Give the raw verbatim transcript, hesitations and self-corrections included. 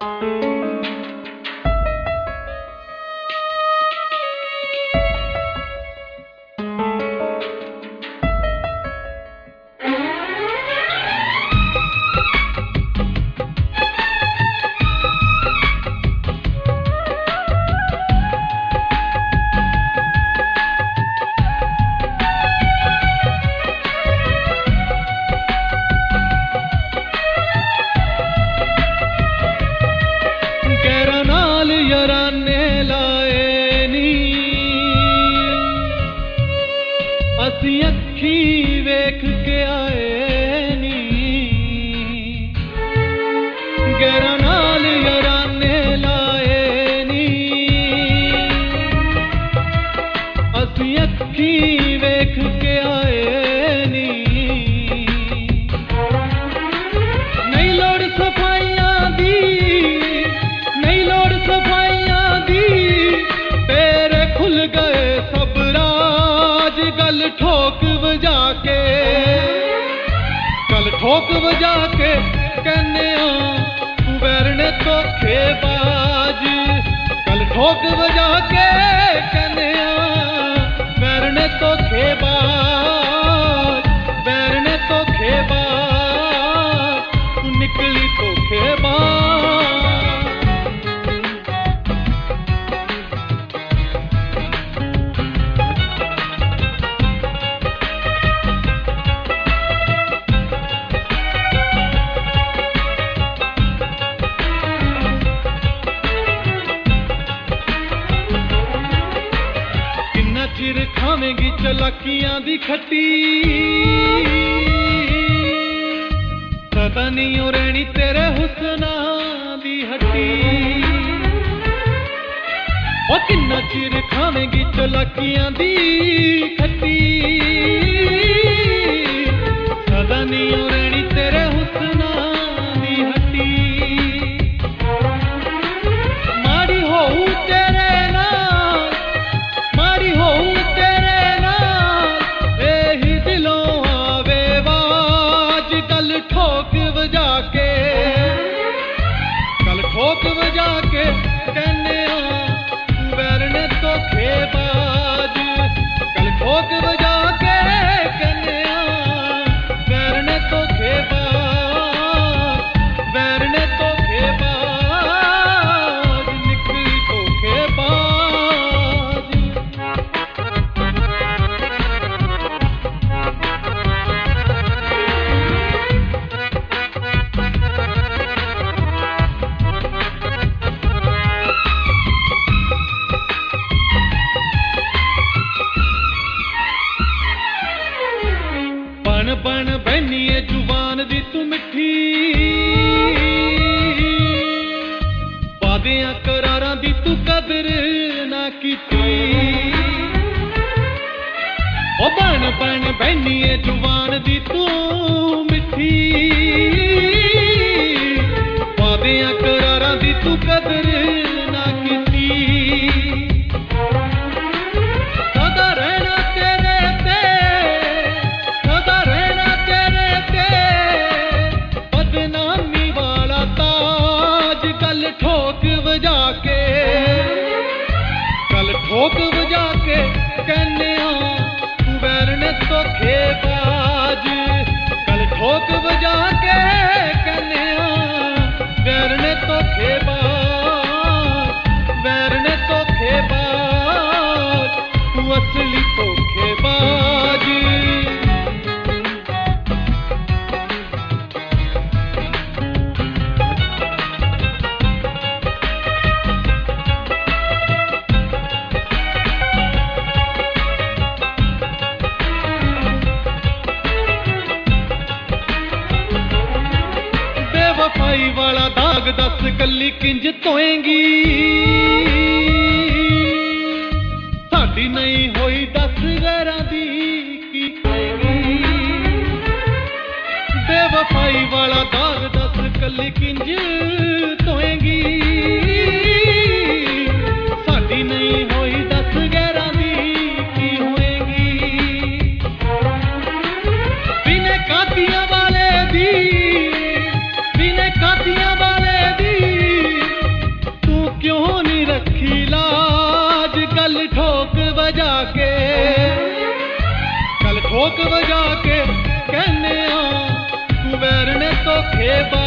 ਅਸੀਂ ਅੱਖੀਂ ਵੇਖ ਕੇ ਆਏ ਨੀ, ਗੈਰਾਂ ਨਾਲ ਯਾਰਾਨੇ ਲਾਏ ਨੀ। ਅਸੀਂ ਅੱਖੀਂ ਵੇਖ ਕੇ ਆਏ ਨੀ। ਨਹੀਂ ਲੋੜ ਸਫਾਈਆਂ ਦੀ, ਨਹੀਂ ਲੋੜ ਸਫਾਈਆਂ ਦੀ, ਤੇਰੇ ਖੁੱਲ ਗਏ ਸਭ ਰਾਜ। गल ठोक बजा के, गल ठोक बजा के कहने तू वैरने धोखेबाज। गल ठोक बजा के कहने वैरने धोखेबाज, वैरने धोखेबाज, तू निकली धोखेबाज। चिर खावेंगी चलाकियां दी खट्टी, पता नहीं हो रहनी तेरे हुस्ना दी हट्टी। ओ किन्ना चिर खावेंगी चलाकियां दी खट्टी, पता नहीं हो रहनी तेरे हुस्ना दी हट्टी। माड़ी होऊ तेरे नाल, माड़ी होऊ तेरे नाल, एही दिलों आवे वाज। गल ठोक बजा के, गल ठोक बजा के कहने तू वैरने धोखेबाज। गल ठोक बजा के कहने वैरने धोखेबाज, वैरने धोखेबाज, निकली धोखेबाज। बन बन बहनी है जुबान दी तू मिठी, वादियां करारां दी तू कदर ना कीती। ओ बन बन बहनी है जुबान दी तू मिठी, वादियां करारां दी तू कदर ना कीती। सदा रहना तेरे ते, सदा रहना तेरे ते, बदनामी वाला ताज। गल ठोक बजा के, गल ठोक बजा के कहने तू वैरने धोखेबाज। गल ठोक बजा के कहने वैरने धोखेबाज, वैरने धोखेबाज, तू असली धोखेबाज। बेवफाई वाला दाग दस कली किंज धोएंगी, साडी नहीं होई दस गैरां दी की कहेंगी। बेवफाई वाला दाग दस कली किंज धोएंगी, साडी नहीं होई दस गैरां दी की होएंगी। बिने कातियां वाले दी, बिने कातियां वाले दी, ਠੋਕ ਵਜਾ ਕੇ ਕਹਿੰਦੇ ਆ ਤੂੰ ਵੈਰ ਨੇ ਧੋਖੇ